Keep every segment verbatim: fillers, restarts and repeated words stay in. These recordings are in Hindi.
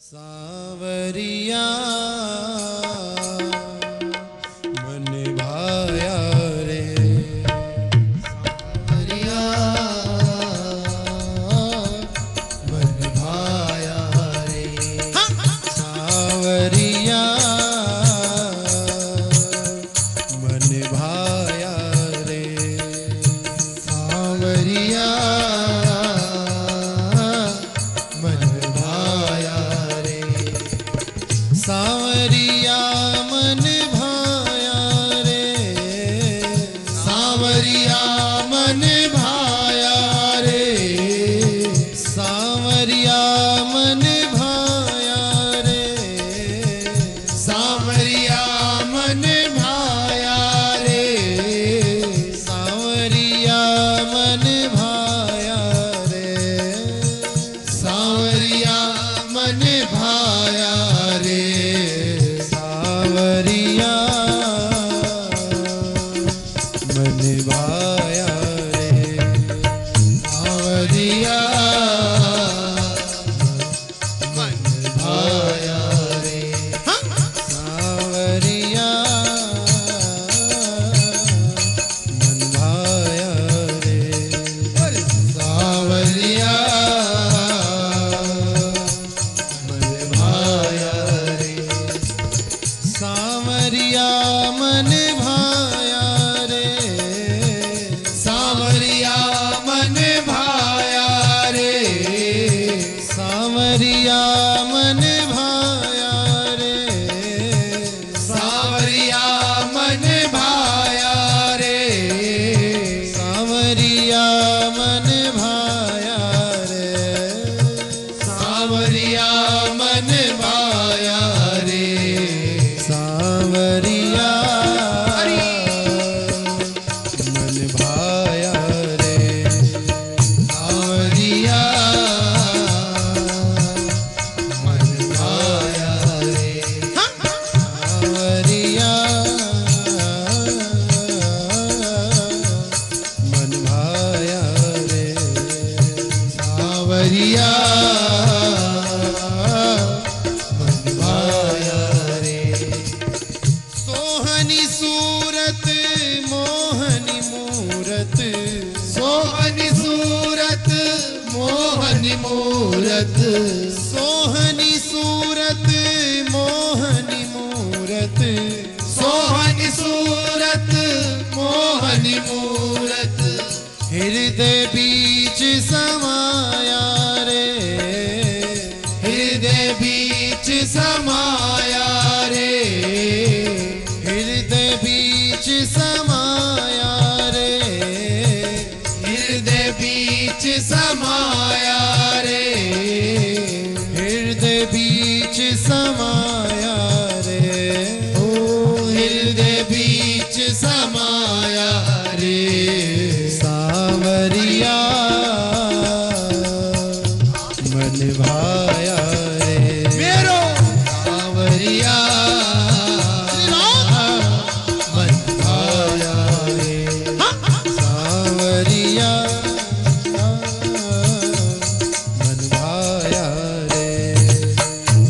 सावरिया मन भाया रे, सावरिया मन भाया रे, सावरिया मन भाया रे, सावरिया सावरिया मन भाया रे, सावरिया मन भाया रे, सावरिया मन भाया रे, सावरिया मन भाया रे, सावरिया मन भाया रे, सावरिया मन भाया रे, सावरिया मन भाया रे, सावरिया मन भाया रे, सावरिया मन भाया रे, सावरिया सावरिया मन भाया रे, सावरिया मन भाया रे, सावरिया मन भाया रे, सावरिया मन भाया रे, सावरिया मन भाया रे, सावरिया मन भाया रे, सावरिया मन भाया रे, सावरिया मन भाया रे, सावरिया मन भाया रे, सावरिया मन भाया रे, सोहनी सूरत मोहनी मूरत, सोहनी सूरत मोहनी मूरत, सोहनी सूरत मोहनी मूरत, सोहनी सूरत मोहनी मूरत, हृदय बीच समाया रे, हृदय बीच समाया रे, हृदय बीच समाया रे, हृदय बीच समाया रे, हृदय बीच समाया रे, ओ हृदय बीच समाया रे, सावरिया मन भाया रे, मेरो सावरिया मन भाया रे, सावरिया मन भाया रे,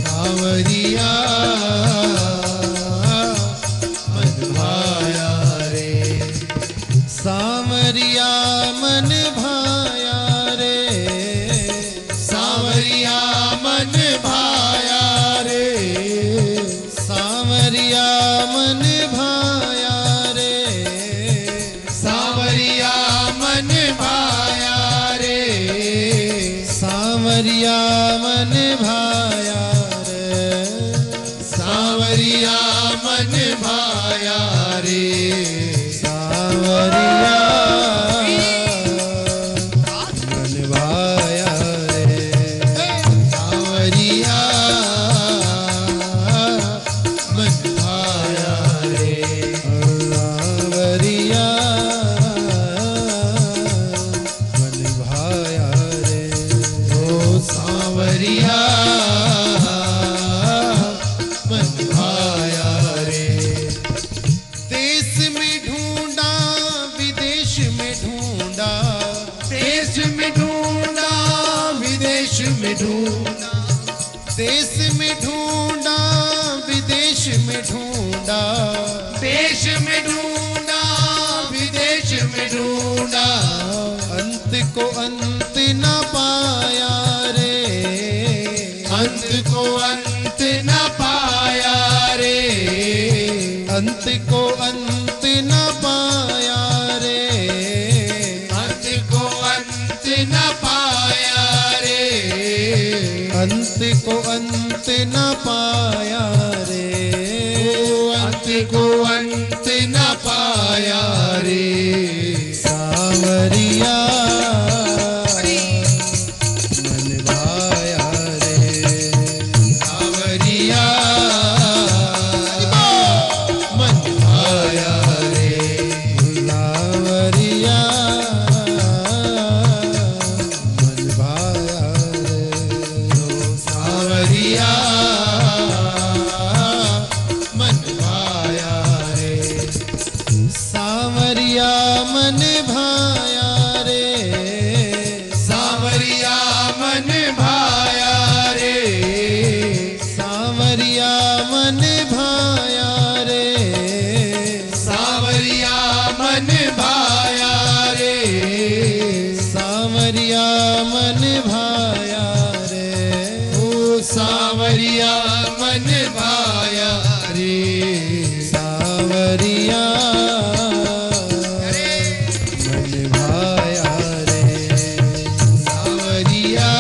देश में ढूंढा विदेश में ढूंढा, देश में ढूंढा विदेश में ढूंढा, अंत को अंत न पाया रे, अंत को अंत न पाया रे, अंत को अंत न पाया रे, अंत को अंत न पाया रे, अंत को अंत न पाया रे, अंत को अंत न पाया रे। सावरिया मन भाया रे, सावरिया मन भाया रे, सावरिया मन भाया रे, सावरिया मन भाया रे, सावरिया मन भाया रे, सावरिया मन भाया रे, सावरिया मन भाया रे, सावरिया मन भाया रे, सावरिया मन भाया रे, ओ सावरिया मन भाया रे, सावरिया मन भाया रे, सावरिया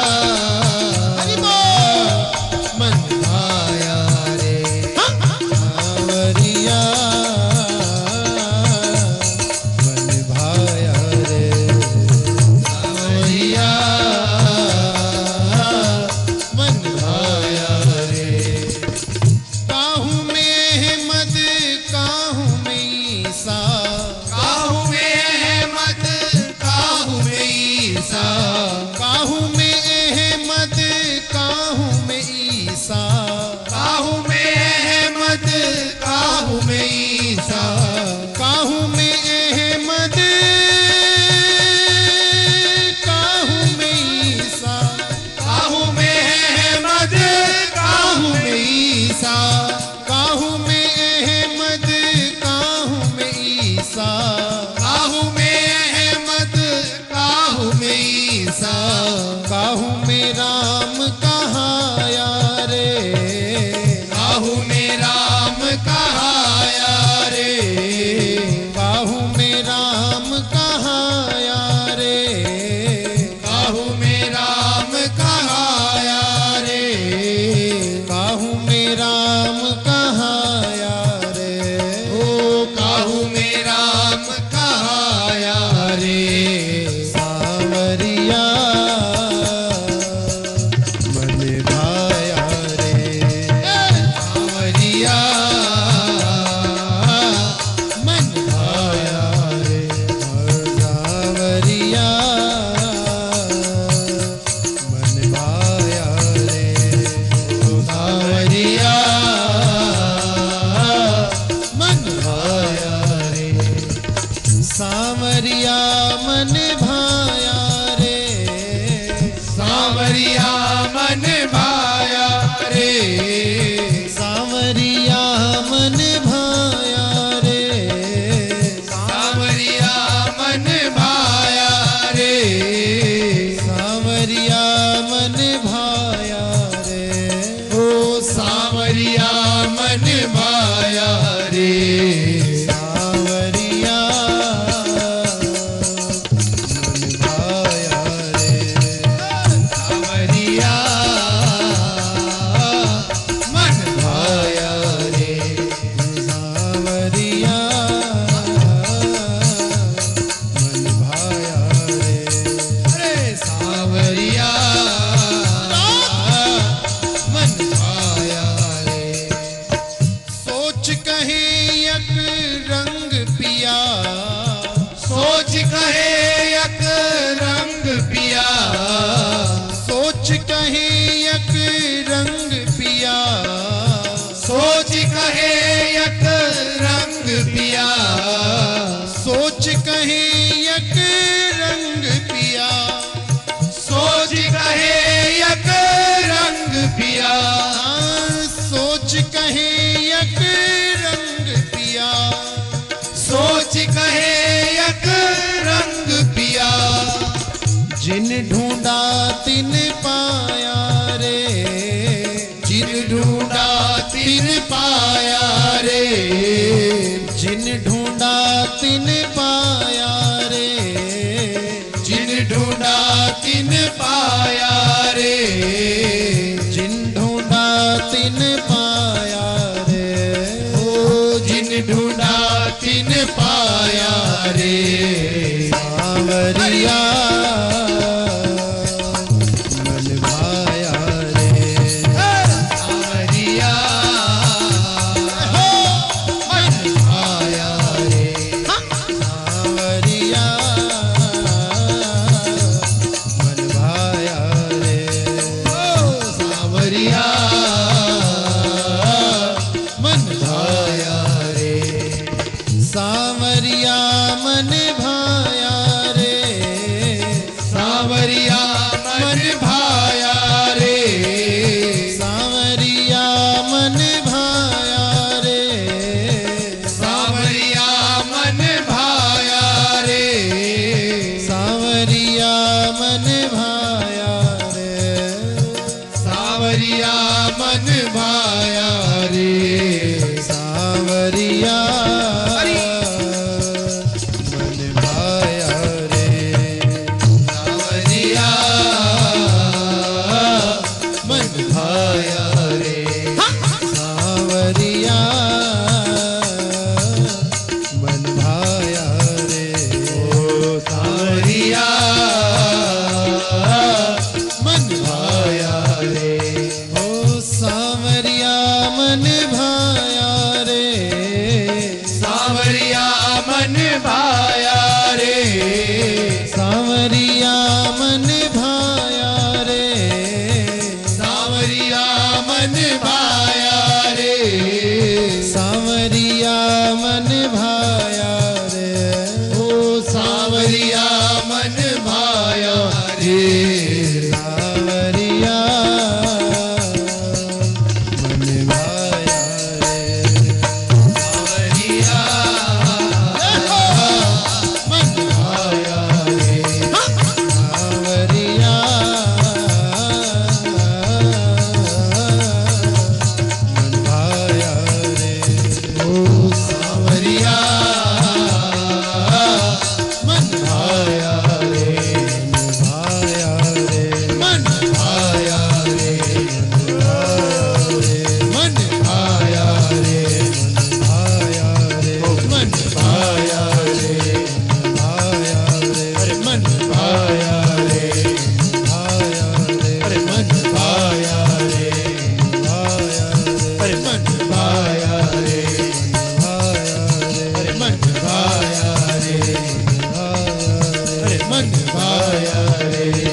मन भाया रे, सावरिया मन भाया रे, सावरिया मन भाया रे, काहू में मद काहू में ईसा, काहू में अहमद काहू में ईसा, काहू में अहमद काहू में ईसा, काहू में अहमद काहू में ईसा, काहू में अहमद काहू में ईसा, काहू में अहमद काहू में ईसा, काहू में अहमद काहू में ईसा, काहू में अहमद काहू में ईसा, काहू में राम कहाया रे, काहू में राम कहाया रे, काहू में राम कहाया रे, काहू में राम कहाया रे, काहू में राम कहाया रे, ओ काहू में राम कहाया रे, सावरिया मन भाया रे, सावरिया मन भाया रे, सावरिया मन भाया रे, सावरिया मन भाया रे, सावरिया मन भाया रे, सावरिया मन भाया रे, सावरिया मन भाया रे, सावरिया मन भाया रे, सावरिया मन भाया रे, ओ सावरिया मन भाया रे, सावरिया मन भाया रे, सावरिया मन भाया रे, सावरिया मन भाया रे, अरे सावरिया मन भाया रे, सोच कहे यक रंग पिया, सोच कहे यक रंग पिया, सोच कहे यक रंग पिया, सोच कहे यक रंग पिया, सोच कहे यक रंग पिया, सोच कहे यक रंग पिया, तिन पाया रे, जिन ढूंढा तिन पाया रे, जिन ढूंढा तिन पाया रे, जिन ढूंढा तिन पाया रे, जिन ढूंढा तिन पाया रे, ओ जिन ढूंढा तिन पाया रे। सांवरिया मन भाया रे, सांवरिया मन भाया रे, सांवरिया मन भाया रे, ओ सांवरिया मन भाया रे, सांवरिया मन भाया रे, सांवरिया मन भाया रे, सांवरिया मन भाया रे, सांवरिया मन भाया रे, सांवरिया मन भाया रे, सांवरिया मन भाया रे, सांवरिया हरि। मन भाया रे, सांवरिया मन भाया रे, सांवरिया मन भाया रे, ओ सांवरिया मन भाया रे, ओ सांवरिया मन भाया रे, सांवरिया मन भाया रे, सांवरिया मन भाया रे, सांवरिया मन भाया रे, सांवरिया मन भाया रे, ओ सांवरिया मन भाया रे, सांवरिया मन भाया रे, सांवरिया मन भाया रे, सांवरिया मन भाया रे, ओ सांवरिया मन भाया रे, भाया रे, मन भाया रे, मन भाया रे, भाया रे, ओ मन भाया रे, भाया रे, अरे मन भाया रे, भाया रे, अरे मन भाया रे, भाया रे, अरे मन भाया रे, भाया रे, अरे मन भाया रे, भाया रे, अरे मन भाया रे,